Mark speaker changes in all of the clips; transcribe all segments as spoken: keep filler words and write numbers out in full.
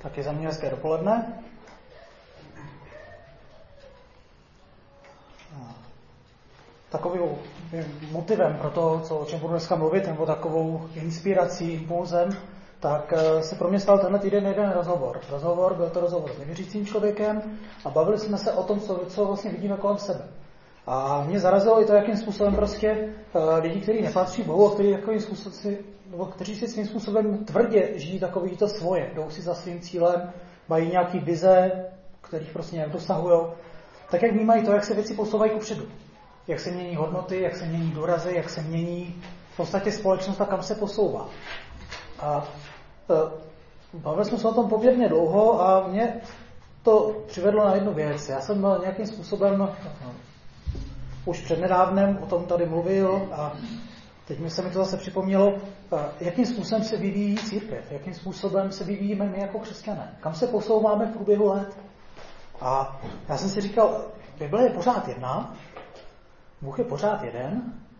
Speaker 1: Taky za mě hezké dopoledne. Takovým motivem pro to, co, o čem budu dneska mluvit, nebo takovou inspirací, impulzem, tak se pro mě stal tenhle týden jeden rozhovor. Rozhovor, byl to rozhovor s nevěřícím člověkem a bavili jsme se o tom, co, co vlastně vidíme kolem sebe. A mě zarazilo i to, jakým způsobem prostě lidi, kteří nepatří Bohu a kteří, takovým způsobem, nebo kteří si svým způsobem tvrdě žijí takový to svoje, jdou si za svým cílem, mají nějaký vize, kterých prostě nějak dosahují, tak jak vnímají to, jak se věci posouvají kupředu. Jak se mění hodnoty, jak se mění důrazy, jak se mění v podstatě společnost a kam se posouvá. A e, bavili jsme se o tom poměrně dlouho a mě to přivedlo na jednu věc. Já jsem nějakým způsobem no, už přednedávnem o tom tady mluvil a teď mi se mi to zase připomnělo, jakým způsobem se vyvíjí církev, jakým způsobem se vyvíjíme my jako křesťané, kam se posouváme v průběhu let. A já jsem si říkal, Bible je pořád jedna, Bůh je pořád jeden,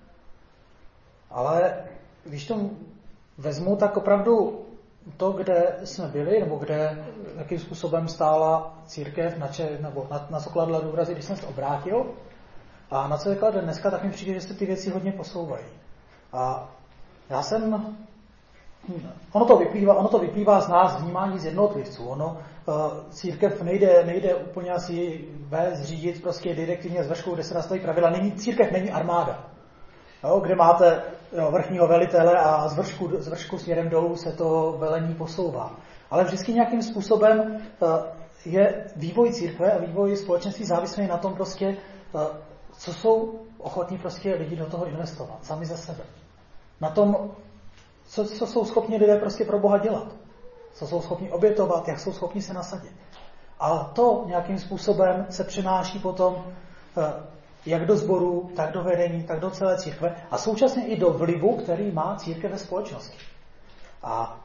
Speaker 1: ale když to vezmu, tak opravdu to, kde jsme byli, nebo kde, jakým způsobem stála církev, na, če, nebo na, na co kladla důrazy, když jsem se obrátil, a na co je klade dneska, tak mi přijde, že se ty věci hodně posouvají. A já jsem, ono to vyplývá, ono to vyplývá z nás, vnímání z jednotlivců. Ono, církev nejde, nejde úplně asi vést, řídit prostě direktivně s vrškou, kde se nastaví pravidla. Není, církev není armáda, jo, kde máte jo, vrchního velitele a z vršku, z vršku směrem dolů se to velení posouvá. Ale vždycky nějakým způsobem je vývoj církve a vývoj společenství závislý na tom prostě, co jsou ochotní prostě lidi do toho investovat, sami za sebe. Na tom, co, co jsou schopni lidé prostě pro Boha dělat. Co jsou schopni obětovat, jak jsou schopni se nasadit. A to nějakým způsobem se přenáší potom jak do sboru, tak do vedení, tak do celé církve a současně i do vlivu, který má církev ve společnosti. A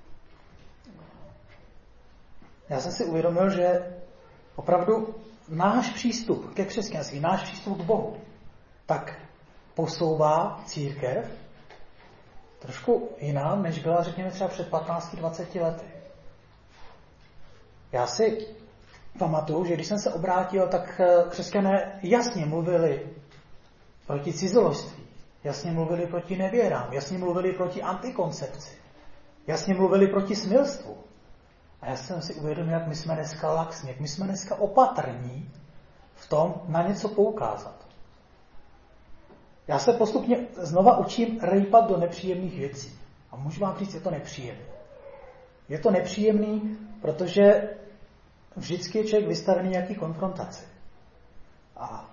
Speaker 1: já jsem si uvědomil, že opravdu náš přístup ke křesťanství, náš přístup k Bohu, tak posouvá církev trošku jinam, než byla, řekněme, třeba před patnácti dvaceti lety. Já si pamatuju, že když jsem se obrátil, tak křesťané jasně mluvili proti cizoložství, jasně mluvili proti nevěrám, jasně mluvili proti antikoncepci, jasně mluvili proti smilstvu. A já jsem si uvědomil, jak my jsme dneska laxní, jak my jsme dneska opatrní v tom na něco poukázat. Já se postupně znova učím rejpat do nepříjemných věcí. A můžu vám říct, je to nepříjemné. Je to nepříjemný, protože vždycky je člověk vystavený nějaký konfrontaci. A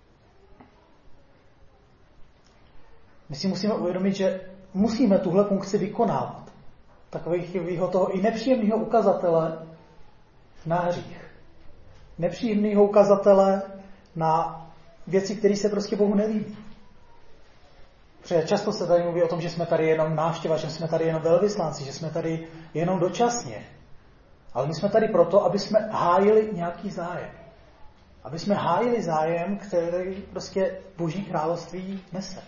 Speaker 1: my si musíme uvědomit, že musíme tuhle funkci vykonávat. Takového toho i nepříjemného ukazatele na hřích. Nepříjemného ukazatele na věci, které se prostě Bohu nelíbí. Protože často se tady mluví o tom, že jsme tady jenom návštěva, že jsme tady jenom velvyslanci, že jsme tady jenom dočasně. Ale my jsme tady proto, aby jsme hájili nějaký zájem. Aby jsme hájili zájem, který prostě Boží království nese.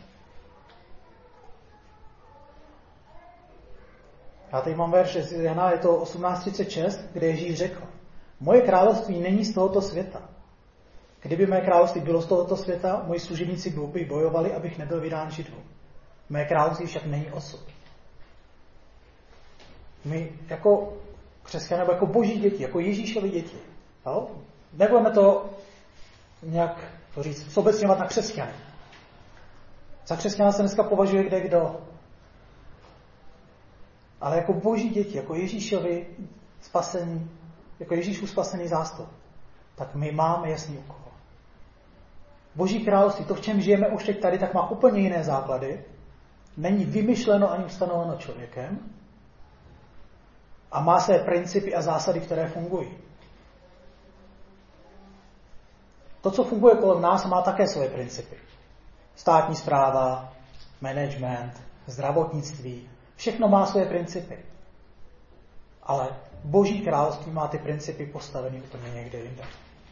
Speaker 1: Já tady mám verš z Jana, je to osmnáct třicet šest, kde Ježíš řekl: Moje království není z tohoto světa. Kdyby mé království bylo z tohoto světa, moji služebníci by bojovali, abych nebyl vydán Židům. Mé království však není osud. My jako křesťané, nebo jako Boží děti, jako Ježíšovi děti, jo? Nebudeme to nějak to říct, sobecňovat na křesťany. Za křesťana se dneska považuje kde kdo. Ale jako Boží děti, jako Ježíšovi spasení, jako Ježíšův spasený zástup, tak my máme jasný úkol. Boží království, to, v čem žijeme už teď tady, tak má úplně jiné základy. Není vymyšleno ani ustanoveno člověkem a má své principy a zásady, které fungují. To, co funguje kolem nás, má také své principy. Státní správa, management, zdravotnictví, všechno má své principy. Ale Boží království má ty principy postaveny úplně někde jinde.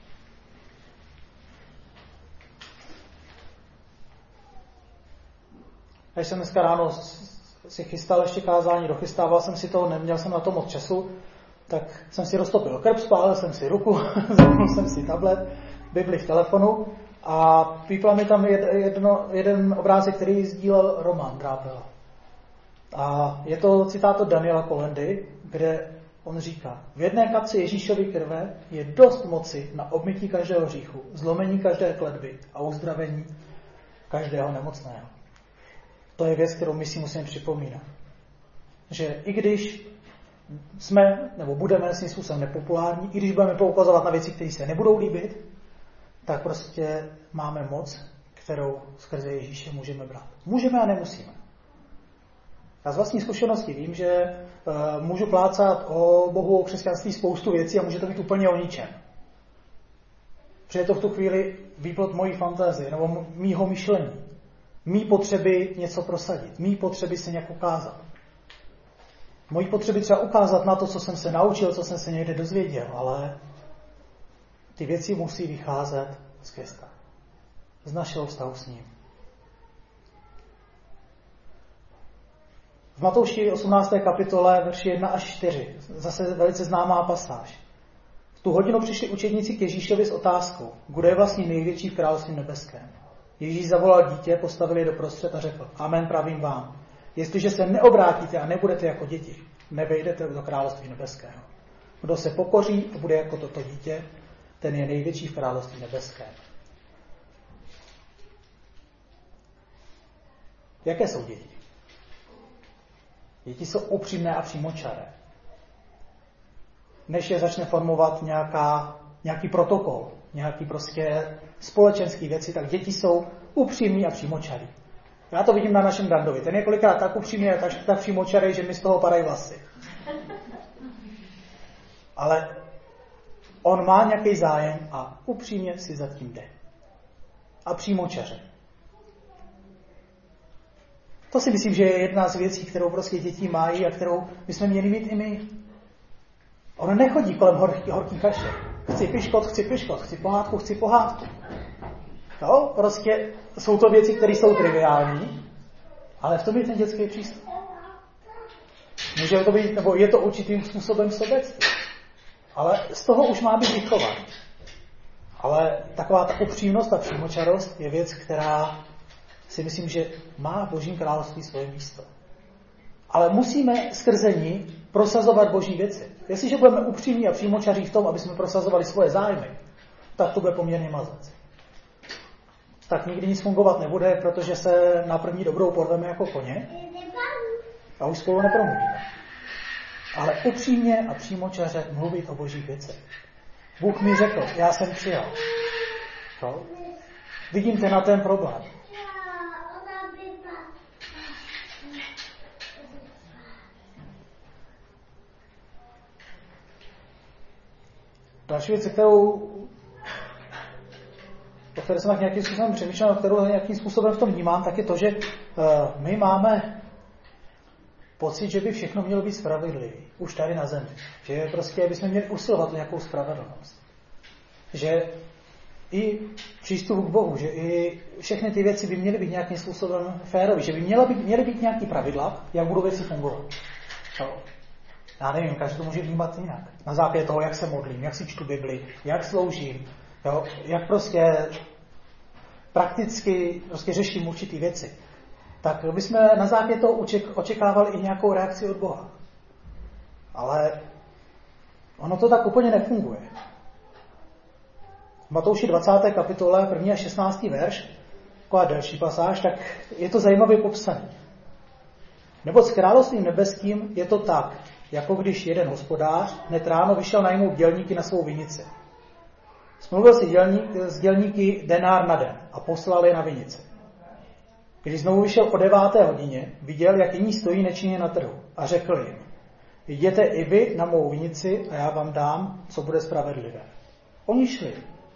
Speaker 1: Když jsem dneska ráno si chystal ještě kázání, dochystával jsem si to, neměl jsem na to moc času, tak jsem si roztopil krb, spálil jsem si ruku, zapnul jsem si tablet, Bibli v telefonu a pípla mi tam jedno, jeden obrázek, který sdílel Roman Drápela. A je to citát od Daniela Kolendy, kde on říká, v jedné kapce Ježíšovy krve je dost moci na obmytí každého hříchu, zlomení každé kletby a uzdravení každého nemocného. To je věc, kterou my si musíme připomínat. Že i když jsme, nebo budeme svým způsobem nepopulární, i když budeme poukazovat na věci, které se nebudou líbit, tak prostě máme moc, kterou skrze Ježíše můžeme brát. Můžeme a nemusíme. Já z vlastní zkušenosti vím, že uh, můžu plácat o Bohu, o křesťanství spoustu věcí a může to být úplně o ničem. Protože je to v tu chvíli výplod mojí fantazie nebo mýho myšlení. Mý potřeby něco prosadit, mý potřeby se nějak ukázat. Mojí potřeby třeba ukázat na to, co jsem se naučil, co jsem se někde dozvěděl, ale ty věci musí vycházet z Krista. Z našeho vztahu s ním. V Matouši osmnácté kapitole, verši jedna až čtyři, zase velice známá pasáž. V tu hodinu přišli učedníci k Ježíšovi s otázkou, kdo je vlastně největší v království nebeském. Ježíš zavolal dítě, postavil je doprostřed a řekl, amen, pravím vám. Jestliže se neobrátíte a nebudete jako děti, nevejdete do království nebeského. Kdo se pokoří a bude jako toto dítě, ten je největší v království nebeském. Jaké jsou děti? Děti jsou upřímné a přímočaré. Než je začne formovat nějaká, nějaký protokol, nějaký prostě společenský věci, tak děti jsou upřímní a přímočarý. Já to vidím na našem Dandovi. Ten je kolikrát tak upřímný a tak, tak přímočarý, že mi z toho padají vlasy. Ale on má nějaký zájem a upřímně si za tím jde. A přímočaře. To si myslím, že je jedna z věcí, kterou prostě děti mají a kterou bychom měli mít i my. On nechodí kolem horký, horký kaše. Chci piškot, chci piškot, chci pohádku, chci pohádku. No, prostě jsou to věci, které jsou triviální, ale v tom je ten dětský přístup. Může to být, nebo je to určitým způsobem sobectví. Ale z toho už má být vychovaný. Ale taková ta upřímnost a přímočarost je věc, která si myslím, že má v Božím království svoje místo. Ale musíme skrze ní prosazovat Boží věci. Jestliže budeme upřímní a přímočaří v tom, aby jsme prosazovali svoje zájmy, tak to bude poměrně mazec. Tak nikdy nic fungovat nebude, protože se na první dobrou porveme jako koně a už spolu nepromluvíme. Ale upřímně a přímočaře mluvit o Božích věcech. Bůh mi řekl, já jsem přijal. No? Vidím ten na ten problém. Další věc, kterou, o které jsem tak nějakým způsobem přemýšlel, kterou nějakým způsobem v tom vnímám, tak je to, že uh, my máme pocit, že by všechno mělo být spravedlivé. Už tady na zemi. Že prostě bychom měli usilovat nějakou spravedlnost. Že i přístup k Bohu, že i všechny ty věci by měly být nějakým způsobem férové, že by měly být, měly být nějaký pravidla, jak budou věci fungovat. No. Já nevím, každý to může vnímat jinak. Na základě toho, jak se modlím, jak si čtu Bibli, jak sloužím, jo, jak prostě prakticky prostě řeším určitý věci. Tak bychom na základě toho očekávali i nějakou reakci od Boha. Ale ono to tak úplně nefunguje. V Matouši dvacáté kapitole, první a šestnáctý verš, taková delší pasáž, tak je to zajímavě popsané. Neboť s královstvím nebeským je to tak, jako když jeden hospodář hned ráno vyšel najmout dělníky na svou vinici. Smluvil si dělník, s dělníky denár na den a poslal je na vinici. Když znovu vyšel o deváté hodině, viděl, jak jiní stojí nečinně na trhu a řekl jim, jděte i vy na mou vinici a já vám dám, co bude spravedlivé. Oni šli.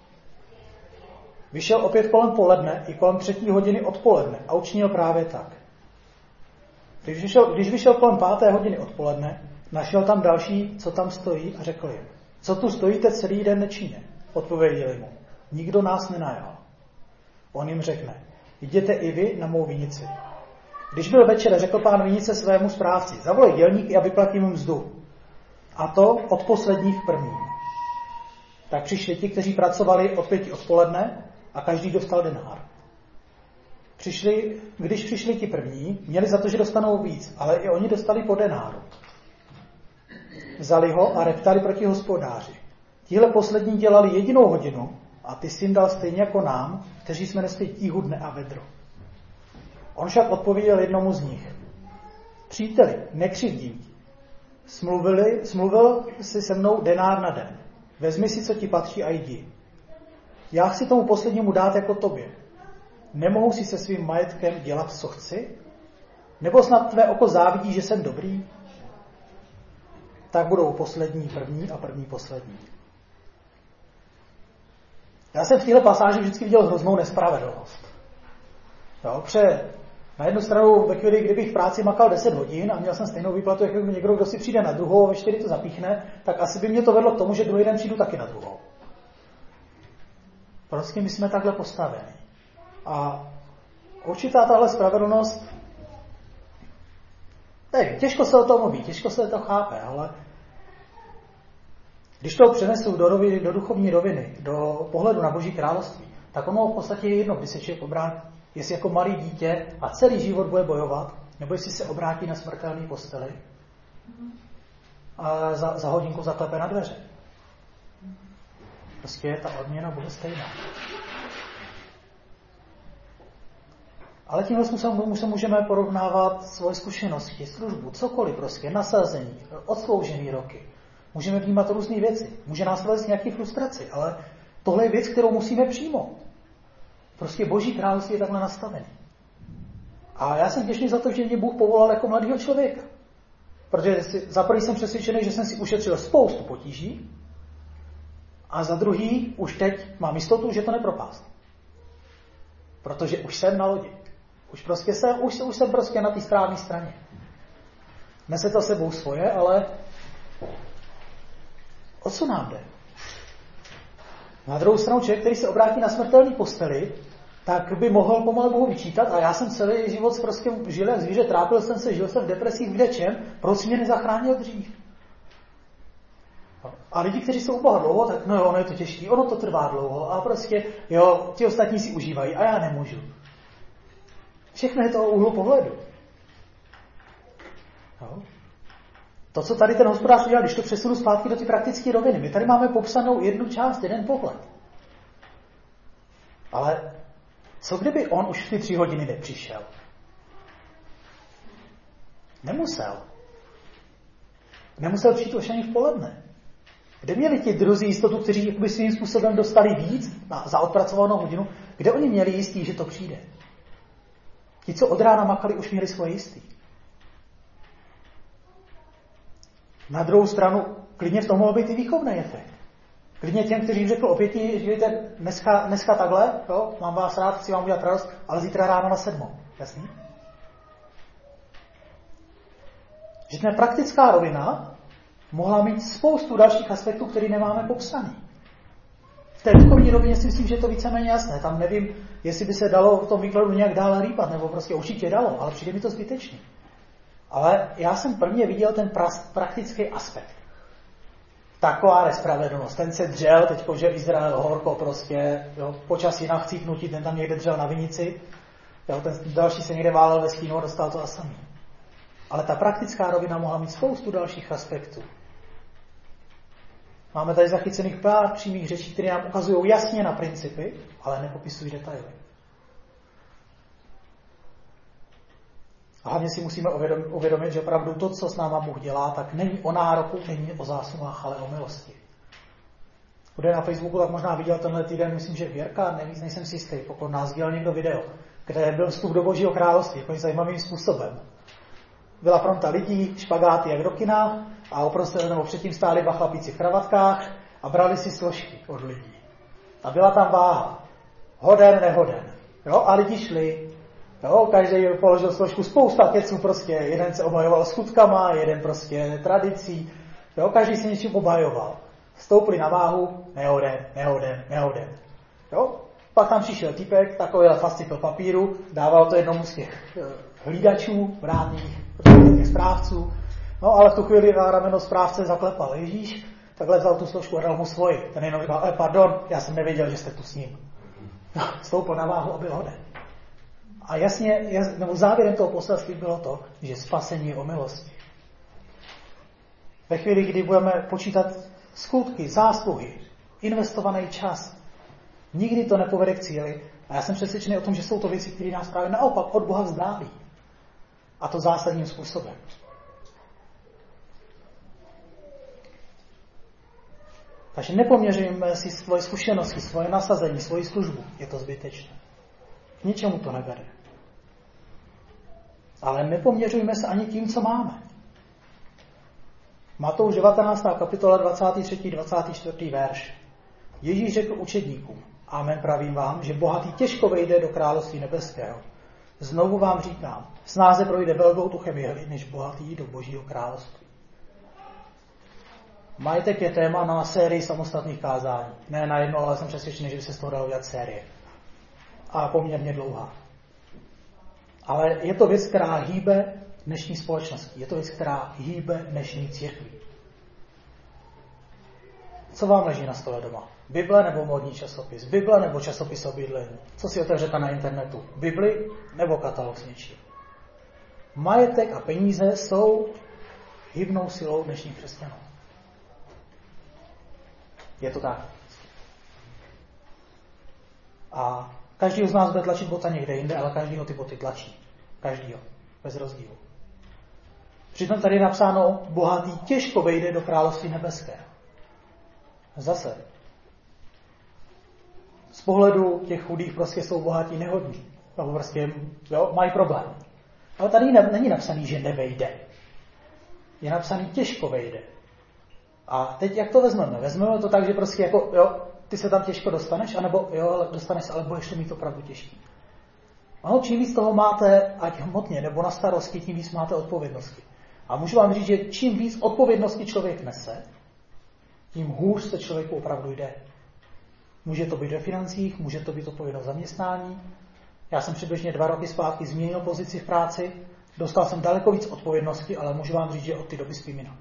Speaker 1: Vyšel opět kolem poledne i kolem třetí hodiny odpoledne a učinil právě tak. Když vyšel, když vyšel kolem páté hodiny odpoledne, našel tam další, co tam stojí a řekl jim, co tu stojíte celý den nečinně? Odpověděli mu, nikdo nás nenajal. On jim řekne, jděte i vy na mou vinici. Když byl večer, řekl pán vinice svému správci, zavolej dělníky a vyplatí mu mzdu. A to od posledních k prvním. Tak přišli ti, kteří pracovali od pěti odpoledne a každý dostal denár. Přišli, když přišli ti první, měli za to, že dostanou víc, ale i oni dostali po denáru. Vzali ho a reptali proti hospodáři. Tihle poslední dělali jedinou hodinu a ty jsi jim dal stejně jako nám, kteří jsme nesli tíhu dne a vedro. On však odpověděl jednomu z nich. Příteli, nekřivdím ti. Smluvili, smluvil si se mnou denár na den. Vezmi si, co ti patří a jdi. Já chci tomu poslednímu dát jako tobě. Nemohu si se svým majetkem dělat, co chci? Nebo snad tvé oko závidí, že jsem dobrý? Tak budou poslední první a první poslední. Já jsem v téhle pasáži vždycky viděl hroznou nespravedlnost. Jo, pře, na jednu stranu ve chvíli, kdybych v práci makal deset hodin a měl jsem stejnou výplatu, jako někdo, kdo si přijde na druhou a ve čtyři to zapíchne, tak asi by mě to vedlo k tomu, že druhý den přijdu taky na druhou. Prostě my jsme takhle postaveni. A určitá tahle spravedlnost, nevím, těžko se o tom mluví, těžko se to chápe, ale když to přenesu do, roviny, do duchovní roviny, do pohledu na Boží království, tak ono v podstatě je jedno, kdy se člověk obrátí, jestli jako malý dítě a celý život bude bojovat, nebo jestli se obrátí na smrtelný posteli a za, za hodinku zaklepe na dveře. Prostě ta odměna bude stejná. Ale tímhle způsobem se můžeme porovnávat svoje zkušenosti, službu, cokoliv prostě, nasazení, odsloužený roky. Můžeme vnímat různé věci. Může nás vést nějaký frustraci, ale tohle je věc, kterou musíme přijmout. Prostě Boží království je takhle nastavený. A já jsem vděčný za to, že mě Bůh povolal jako mladého člověka. Protože si, za prvý jsem přesvědčený, že jsem si ušetřil spoustu potíží a za druhý už teď mám jistotu, že to nepropásnu. Protože už jsem na lodi. Už, prostě jsem, už, už jsem prostě na té správné straně. Nese to sebou svoje, ale o co nám jde? Na druhou stranu člověk, který se obrátí na smrtelný posteli, tak by mohl pomalu Bohu vyčítat a já jsem celý život prostě žil jak zvíře, trápil jsem se, žil jsem v depresích, v něčem, proč mě nezachránil dřív? A lidi, kteří jsou u Boha dlouho, tak no jo, ono je to těžké, ono to trvá dlouho a prostě, jo, ti ostatní si užívají a já nemůžu. Všechno je to o úhlu pohledu. Jo. To, co tady ten hospodář udělal, když to přesunu zpátky do ty praktické roviny, my tady máme popsanou jednu část, jeden pohled. Ale co kdyby on už v ty tři hodiny nepřišel? Nemusel. Nemusel přijít už ani v poledne. Kde měli ti druzí jistotu, kteří by svým způsobem dostali víc na, za odpracovanou hodinu? Kde oni měli jistý, že to přijde? Ti, co od rána makali, už měli svoje jistý. Na druhou stranu, klidně v tom mohl být i výchovný efekt. Klidně těm, kteří jim řekl o pěti, žijete dneska, dneska takhle, jo, mám vás rád, chci vám udělat radost, ale zítra ráno na sedmou. Jasný? Že ta praktická rovina mohla mít spoustu dalších aspektů, které nemáme popsaný. V té duchovní rovině si myslím, že je to víceméně jasné. Tam nevím, jestli by se dalo v tom výkladu nějak dál rýpat, nebo prostě určitě dalo, ale přijde mi to zbytečný. Ale já jsem prvně viděl ten praktický aspekt. Taková nespravedlnost. Ten se dřel, teďko, že Izrael horko prostě, jo, počasí na chcípnutí, ten tam někde dřel na vinici, jo, ten další se někde válel ve stínu a dostal to a samý. Ale ta praktická rovina mohla mít spoustu dalších aspektů. Máme tady zachycených pár přímých řečí, které nám ukazují jasně na principy, ale nepopisují detaily. A hlavně si musíme uvědomit, že opravdu to, co s náma Bůh dělá, tak není o nároku, není o zásluhách, ale o milosti. Kdo je na Facebooku, tak možná viděl tenhle týden, myslím, že Věrka, nevíc, nejsem si jistý, pokud nás dělal někdo video, kde byl vstup do Božího království, jako zajímavým způsobem. Byla fronta lidí, špagáty jak do kina a oprostřed, nebo předtím stáli dva chlapíci v kravatkách a brali si složky od lidí. A byla tam váha. Hoden, nehoden. Jo? A lidi šli. Jo? Každý položil složku, spousta keců prostě. Jeden se obhajoval skutkama, jeden prostě tradicí. Jo? Každý se něčím obhajoval. Vstoupili na váhu, nehoden, nehoden, nehoden. Jo? Pak tam přišel týpek, takovýhle fascikl papíru, dával to jednomu z těch hlídačů, vrátných, těch správců. No ale v tu chvíli na rameno správce zaklepal Ježíš, takhle vzal tu složku a dal mu svoji. Ten jenom říkal, eh, pardon, já jsem nevěděl, že jste tu s ním. No, stoupil na váhu a byl hoden. A jasně, jas, nebo závěrem toho poselství bylo to, že spasení je o milosti. Ve chvíli, kdy budeme počítat skutky, zásluhy, investovaný čas, nikdy to nepovede k cíli. A já jsem přesvědčený o tom, že jsou to věci, které nás právě naopak od Boha vzdálí. A to zásadním způsobem. Takže nepoměřujeme si svoje zkušenosti, svoje nasazení, svoji službu. Je to zbytečné. K ničemu to nebere. Ale nepoměřujeme se ani tím, co máme. Matouš devatenáctá kapitola dvacátý třetí dvacátý čtvrtý verš. Ježíš řekl učedníkům, amen pravím vám, že bohatý těžko vejde do království nebeského. Znovu vám říkám, snáze projde velkou tuchem jehly, než bohatý do božího království. Majetek je téma na sérii samostatných kázání. Ne na jedno, ale jsem přesvědčený, že by se z toho dalo udělat série. A poměrně dlouhá. Ale je to věc, která hýbe dnešní společností. Je to věc, která hýbe dnešní církví. Co vám leží na stole doma? Bible nebo módní časopis? Bible nebo časopis o bydlení? Co si otevřete na internetu? Bibli nebo katalog s něčím? Majetek a peníze jsou hybnou silou dnešních křesťanů. Je to tak. A každý z nás bude tlačit bota někde jinde, ale každýho ty boty tlačí. Každýho. Bez rozdílu. Přitom tady je napsáno, bohatý těžko vejde do království nebeského. Zase. Z pohledu těch chudých prostě jsou bohatí nehodní. Nebo prostě jo, mají problém. Ale tady není napsaný, že nevejde. Je napsaný těžko vejde. A teď jak to vezmeme? Vezmeme to tak, že prostě jako, jo, ty se tam těžko dostaneš, anebo jo, dostaneš se, ale budeš to mít opravdu těžký. Ano, čím víc toho máte, ať hmotně, nebo na starosti, tím víc máte odpovědnosti. A můžu vám říct, že čím víc odpovědnosti člověk nese, tím hůř se člověku opravdu jde. Může to být ve financích, může to být odpovědnost zaměstnání. Já jsem přibližně dva roky zpátky změnil pozici v práci, dostal jsem daleko víc odpovědnosti, ale můžu vám říct, že od té doby spím jinak.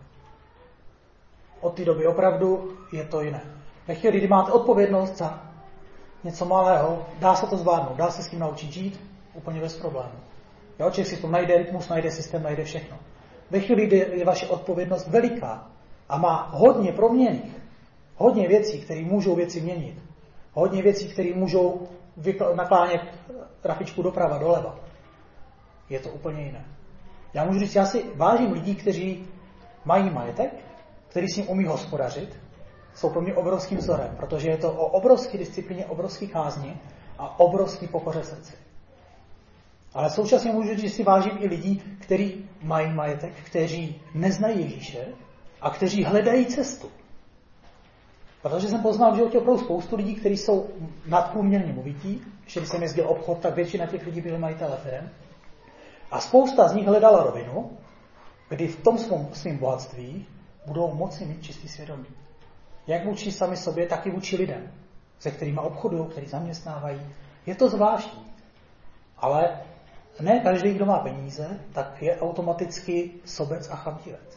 Speaker 1: Od té doby opravdu je to jiné. Ve chvíli, kdy máte odpovědnost za něco malého, dá se to zvládnout, dá se s tím naučit žít úplně bez problémů. Jo, člověk si to najde rytmus, najde systém, najde všechno. Ve chvíli, kdy je vaše odpovědnost veliká a má hodně proměnných, hodně věcí, které můžou věci měnit, hodně věcí, které můžou naklánět trafičku doprava, doleva, je to úplně jiné. Já můžu říct, já si vážím lidí, kteří mají majetek, který s ním umí hospodařit, jsou pro mě obrovským vzorem, protože je to o obrovské disciplíně, obrovský kázni a obrovský pokoře srdci. Ale současně můžu říct, že si vážím i lidí, kteří mají majetek, kteří neznají Ježíše a kteří hledají cestu. Protože jsem poznal, že je opravdu spoustu lidí, kteří jsou nadprůměrně movití. Ještě když jsem jezdil obchod, tak většina těch lidí byli majitelé firem. A spousta z nich hledala rovinu, kdy v tom svém, svým bohatství budou moci mít čistý svědomí. Jak vůči sami sobě, tak i vůči lidem, se kterými obchodují, který zaměstnávají. Je to zvláštní. Ale ne každý, kdo má peníze, tak je automaticky sobec a chamtivec.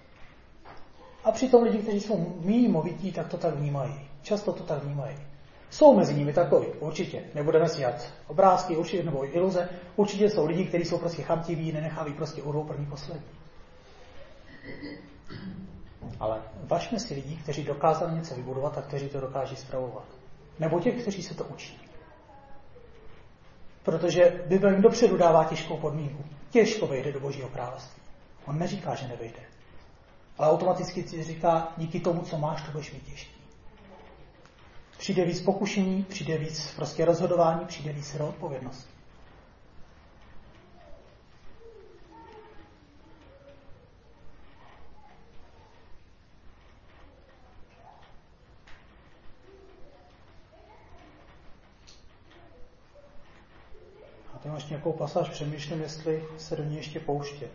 Speaker 1: A přitom lidi, kteří jsou méně movití, tak to tak vnímají. Často to tak vnímají. Jsou mezi nimi takový, určitě. Nebudeme si dělat obrázky, určitě, nebo iluze. Určitě jsou lidi, kteří jsou prostě chamtiví, nenechávají prostě urvou první poslední. Ale važme si lidí, kteří dokázali něco vybudovat a kteří to dokáží spravovat. Nebo těch, kteří se to učí. Protože Bible jim dopředu dává těžkou podmínku. Těžko vejde do Božího království. On neříká, že nevejde. Ale automaticky ti říká, díky tomu, co máš, to budeš mít těžký. Přijde víc pokušení, přijde víc prostě rozhodování, přijde víc odpovědnosti. A teď máš nějakou pasáž, přemýšlím, jestli se do ní ještě pouštět.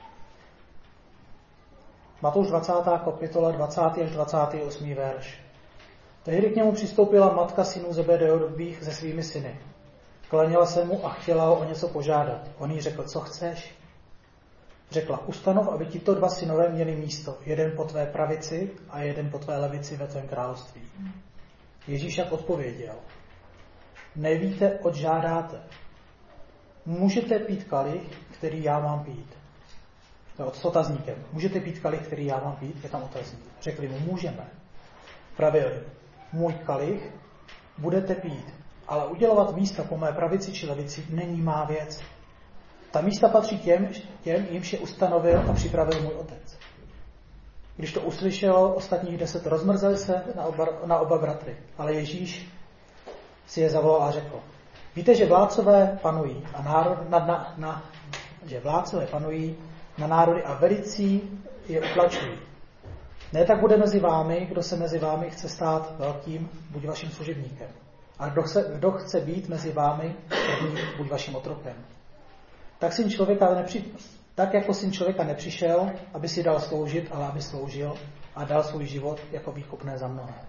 Speaker 1: Matouš dvacátá kapitola dvacátý až dvacátý osmý verš. Tehdy k němu přistoupila matka synů Zebedeových se svými syny. Klaněla se mu a chtěla ho o něco požádat. On jí řekl, co chceš? Řekla, ustanov, aby tito dva synové měli místo, jeden po tvé pravici a jeden po tvé levici ve tvém království. Ježíš jak odpověděl, nevíte, oč žádáte. Můžete pít kalich, který já mám pít. To s otazníkem. Můžete pít kalich, který já mám pít? Je tam otazník. Řekli mu, můžeme. Pravil jim, můj kalich budete pít, ale udělovat místa po mé pravici či levici není má věc. Ta místa patří těm, těm jimž je ustanovil a připravil můj otec. Když to uslyšelo, ostatních deset rozmrzeli se na oba, na oba bratry, ale Ježíš si je zavolal a řekl, víte, že vládcové panují a národ, na, na, na, že vládcové panují na národy a velicí je utlačují. Ne tak bude mezi vámi, kdo se mezi vámi chce stát velkým, buď vaším služebníkem. A kdo chce, kdo chce být mezi vámi, první, buď vaším otrokem. Tak, syn člověka nepři, tak jako syn člověka nepřišel, aby si dal sloužit, ale aby sloužil a dal svůj život jako výkupné za mnohé.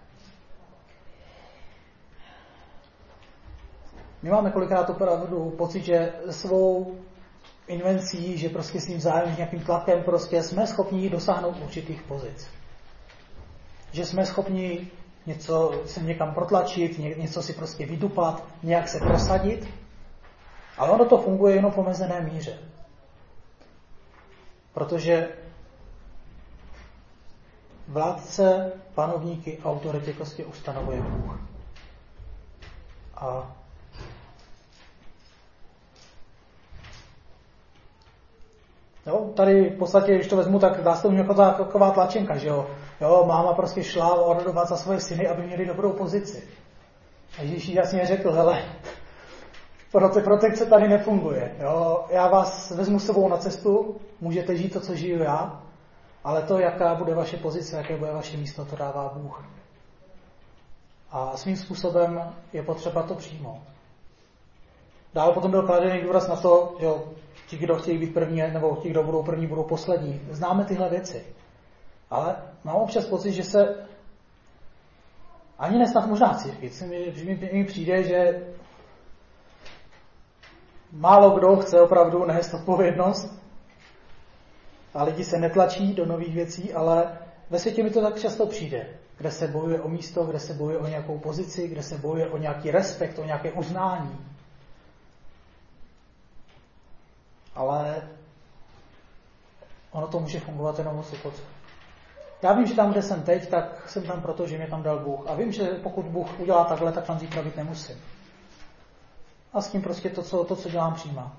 Speaker 1: My máme kolikrát opravdu pocit, že svou invencí, že prostě svým zájem, nějakým tlakem prostě jsme schopni dosáhnout určitých pozic. Že jsme schopni něco se někam protlačit, něco si prostě vydupat, nějak se prosadit, ale ono to funguje jenom v omezené míře. Protože vládce, panovníky, autority prostě ustanovuje Bůh. A jo, tady v podstatě, když to vezmu, tak dá se to jako taková tlačenka, že jo. Jo, máma prostě šla orudovat za svoje syny, aby měli dobrou pozici. A Ježíš jasně řekl, hele, proto protekce tady nefunguje. Jo. Já vás vezmu s sebou na cestu, můžete žít to, co žiju já, ale to, jaká bude vaše pozice, jaké bude vaše místo, to dává Bůh. A svým způsobem je potřeba to přijmout. Dál potom byl kladený důraz na to, že ti, kdo chtějí být první, nebo ti, kdo budou první, budou poslední. Známe tyhle věci. Ale mám občas pocit, že se ani nesnad možná církvi. Mi, mi přijde, že málo kdo chce opravdu nést odpovědnost a lidi se netlačí do nových věcí, ale ve světě mi to tak často přijde, kde se bojuje o místo, kde se bojuje o nějakou pozici, kde se bojuje o nějaký respekt, o nějaké uznání. Ale ono to může fungovat jenom moc upoce. Já vím, že tam, kde jsem teď, tak jsem tam proto, že mě tam dal Bůh. A vím, že pokud Bůh udělá takhle, tak tam zítra být nemusím. A s tím prostě to, co, to, co dělám, přijímám.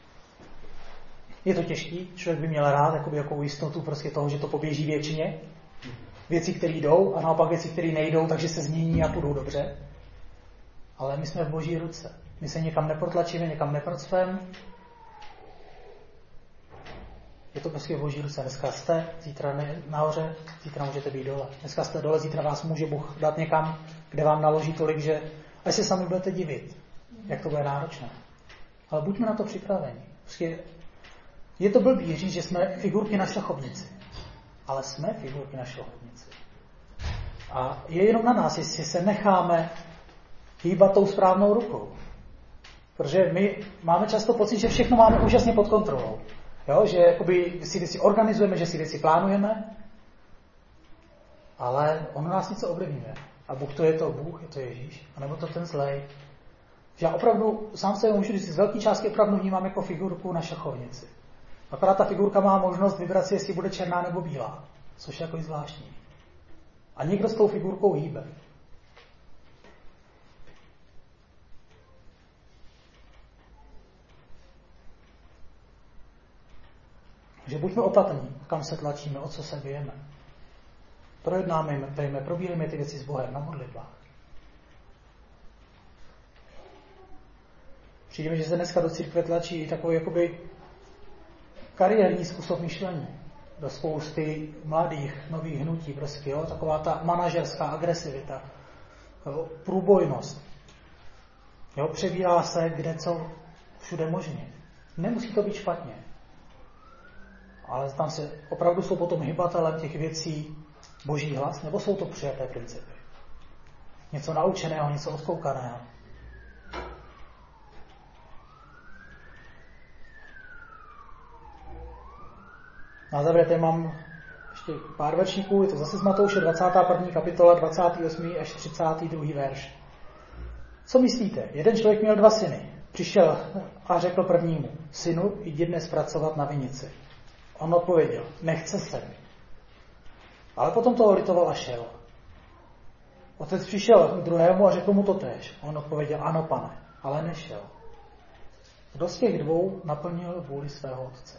Speaker 1: Je to těžký, člověk by měl rád jakoby, jakou jistotu prostě toho, že to poběží většině. Věci, které jdou a naopak věci, které nejdou, takže se změní a půjdou dobře. Ale my jsme v Boží ruce. My se někam neprotlačíme, někam neprocveme. Je to prostě v Boží ruce. Dneska jste, zítra ne, nahoře, zítra můžete být dole. Dneska jste dole, zítra vás může Bůh dát někam, kde vám naloží tolik, že až se sami budete divit, jak to bude náročné. Ale buďme na to připraveni. Prostě je to blbý říct, že jsme figurky na šachovnici. Ale jsme figurky na šachovnici. A je jenom na nás, jestli se necháme hýbat tou správnou rukou. Protože my máme často pocit, že všechno máme úžasně pod kontrolou. Jo, že jakoby si věci organizujeme, že si věci plánujeme, ale on nás něco ovlivňuje. A Bůh to je to Bůh, je to Ježíš, anebo to ten zlej. Že já opravdu, sám se můžu říct, z velké částky opravdu vnímám jako figurku na šachovnici. Akorát ta figurka má možnost vybrat si, jestli bude černá nebo bílá, což je jako zvláštní. A někdo s tou figurkou hýbe. Že buďme opatrní, kam se tlačíme, o co se bijeme. Projednáme, probíráme ty věci s Bohem na modlitbách. Přijde, že se dneska do církve tlačí takový jakoby kariérní způsob myšlení do spousty mladých, nových hnutí, prostě, jo? Taková ta manažerská agresivita, jo? Průbojnost. Jo? Přebírá se kde co, všude možně. Nemusí to být špatně. Ale tam se opravdu jsou potom hybatelem těch věcí Boží hlas, nebo jsou to přijaté principy? Něco naučeného, něco odkoukaného. Na závěr tady mám ještě pár veršíků, je to zase z Matouše dvacátá první kapitola, dvacátý osmý až třicátý druhý verš. Co myslíte? Jeden člověk měl dva syny. Přišel a řekl prvnímu, synu, jdi dnes pracovat na vinici. On odpověděl, nechce se mi. Ale potom toho litoval a šel. Otec přišel k druhému a řekl mu to též. On odpověděl, ano pane, ale nešel. Kdo z těch dvou naplnil vůli svého otce?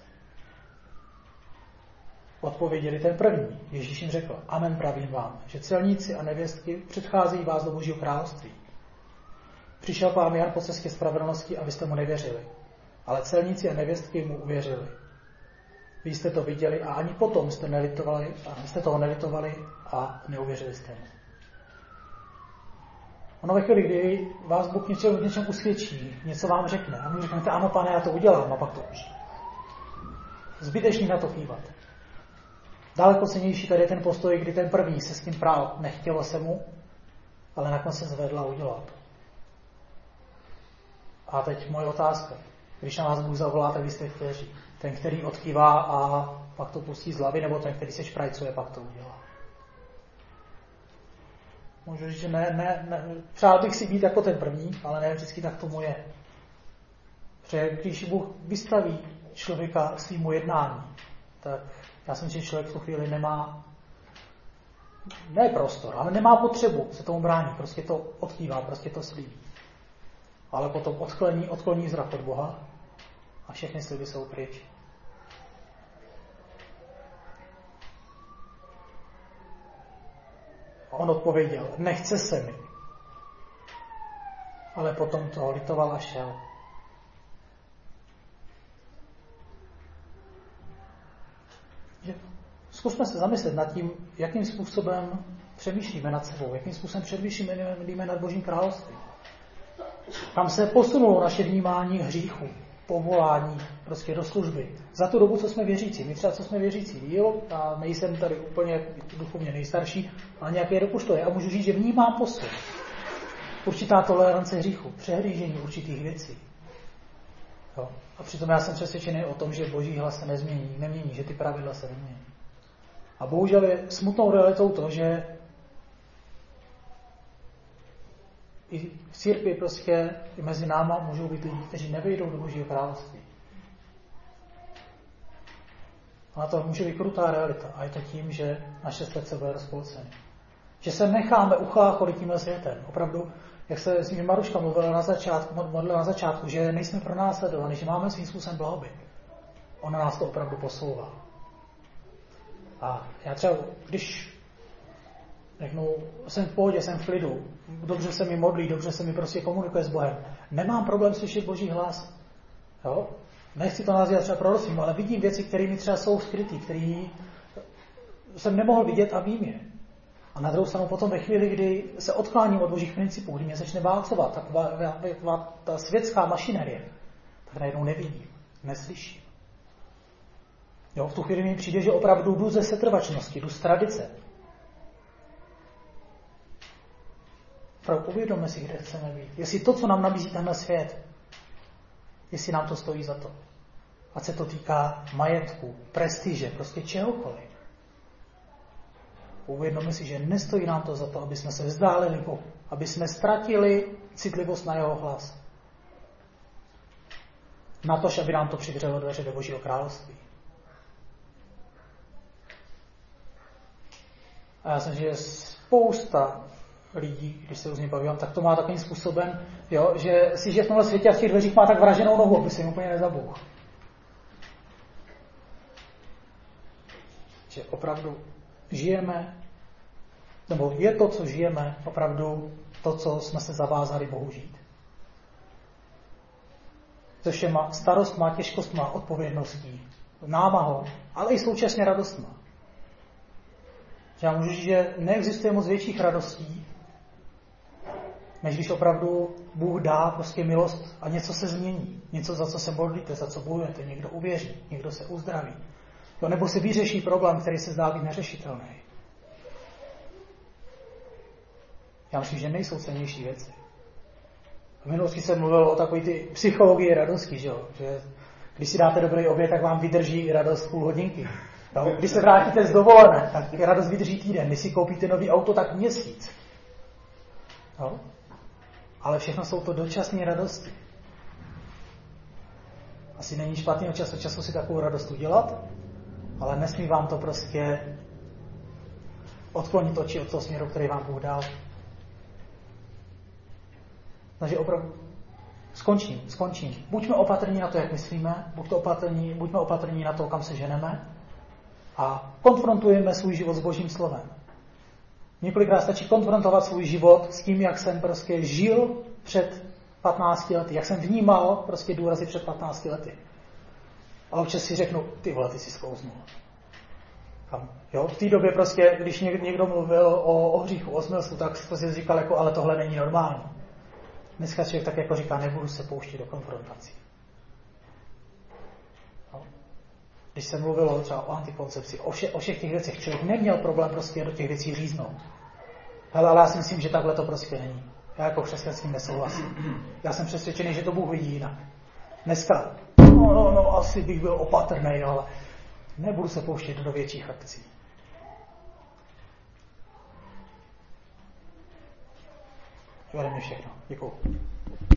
Speaker 1: Odpověděli ten první. Ježíš jim řekl, amen pravím vám, že celníci a nevěstky předcházejí vás do Božího království. Přišel pán Jan po cestě spravedlnosti a vy jste mu nevěřili. Ale celníci a nevěstky mu uvěřili. Vy jste to viděli a ani potom jste, nelitovali, a jste toho nelitovali a neuvěřili jste mu. Ono ve chvíli, kdy vás Bůh něčem, něčem usvědčí, něco vám řekne a vy řeknete, ano pane, já to udělám a pak to už. Zbytečný na to kývat. Daleko cenější tady je ten postoj, kdy ten první se s tím prál, nechtělo se mu, ale nakonec se zvedl a udělal to. A teď moje otázka. Když na vás Bůh zavolá, tak vy jste kteří? Ten, který odkývá a pak to pustí z hlavy, nebo ten, který se šprajcuje, pak to udělá? Můžu říct, že ne, ne, ne, přál bych si být jako ten první, ale ne vždycky tak tomu je. Protože když Bůh vystaví člověka svýmu jednání, tak já si myslím, že člověk v tu chvíli nemá, ne prostor, ale nemá potřebu se tomu bránit. Prostě to odkývá, prostě to slíbí. Ale potom odkloní, odkloní zrak od Boha a všechny sliby jsou pryč. A on odpověděl, nechce se mi. Ale potom toho litoval a šel. Zkusme se zamyslet nad tím, jakým způsobem přemýšlíme nad sebou, jakým způsobem přemýšlíme nad Božím královstvím. Kam se posunulo naše vnímání hříchu, povolání prostě do služby. Za tu dobu, co jsme věřící. My třeba, co jsme věřící díl, a nejsem tady úplně duchovně nejstarší, ale nějaké roku to je. A můžu říct, že vnímám posun. Určitá tolerance hříchu, přehlížení určitých věcí. Jo. A přitom já jsem přesvědčený o tom, že Boží hlas se nezmění, nemění, že ty pravidla se nemění. A bohužel je smutnou realitou to, že i v církvi prostě i mezi náma můžou být lidi, kteří nevejdou do Božího království. A to může být krutá realita. A je to tím, že naše srdce bude rozpolcené. Že se necháme uchlácholit tímhle světem. Opravdu, jak se s ním Maruška mluvila na začátku, modlila na začátku, že nejsme pronásledovaní, že máme svým způsobem blahobyt. Ona nás to opravdu posouvá. A já třeba, když řeknu, jsem v pohodě, jsem v klidu, dobře se mi modlí, dobře se mi prostě komunikuje s Bohem, nemám problém slyšet Boží hlas. Jo? Nechci to nazývat třeba proroctvím, ale vidím věci, které mi třeba jsou skrytý, které jsem nemohl vidět a vím je. A na druhou stranu potom ve chvíli, kdy se odkláním od Božích principů, kdy mě začne válcovat taková, taková ta světská mašinerie, tak najednou nevidím, neslyším. Jo, v tu chvíli mi přijde, že opravdu jdu ze setrvačnosti, jdu z tradice. Opravdu uvědomme si, kde chceme být. Jestli to, co nám nabízí tenhle svět, jestli nám to stojí za to. Ať se to týká majetku, prestiže, prostě čehokoliv. Uvědomme si, že nestojí nám to za to, aby jsme se vzdálili Bohu, aby jsme ztratili citlivost na jeho hlas. Na to, aby nám to přivřelo dveře do Božího království. A já jsem, že spousta lidí, když se různě bavím, tak to má takovým způsobem, jo, že si že v tomhle světě a v těch dveřích má tak vraženou nohu, aby se jim úplně nezabouhl. Že opravdu žijeme, nebo je to, co žijeme, opravdu to, co jsme se zavázali Bohu žít. Se všema starostma, těžkostma, odpovědností, námahou, ale i současně radostma. Já můžu říct, že neexistuje moc větších radostí, než když opravdu Bůh dá prostě milost a něco se změní. Něco, za co se modlíte, za co bojujete. Někdo uvěří, někdo se uzdraví. Jo, nebo se vyřeší problém, který se zdá být neřešitelný. Já myslím, že nejsou cennější věci. V minulosti jsem mluvil o takové ty psychologii radosti, že, jo? Že když si dáte dobrý oběd, tak vám vydrží radost půl hodinky. Jo? Když se vrátíte z dovolené, tak radost vydrží týden. Když si koupíte nový auto, tak měsíc. Jo? Ale všechno jsou to dočasné radosti. Asi není špatný od času času si takovou radost udělat, ale nesmí vám to prostě odklonit oči od toho směru, který vám Bůh dal. Takže opravdu skončím, skončím. Buďme opatrní na to, jak myslíme, buďme opatrní, buďme opatrní na to, kam se ženeme a konfrontujeme svůj život s Božím slovem. Několikrát stačí konfrontovat svůj život s tím, jak jsem prostě žil před patnácti lety, jak jsem vnímal prostě důrazy před patnácti lety. A občas si řeknu, ty vole, ty jsi sklouznul. Jo? V té době prostě, když někdo mluvil o, o hříchu, o smyslu, tak si prostě říkal, jako, ale tohle není normální. Dneska člověk tak jako říká, nebudu se pouštět do konfrontací. Jo? Když se mluvilo třeba o antikoncepci, o, vše, o všech těch věcech, člověk neměl problém prostě do těch věcí říznout. Hele, ale já si myslím, že takhle to prostě není. Já jako křesťan s tím nesouhlasím. Já jsem přesvědčený, že to Bůh vidí jinak. Dneska, no, no, no, asi bych byl opatrný, ale nebudu se pouštět do větších akcí. To je ode mě všechno. Děkuju.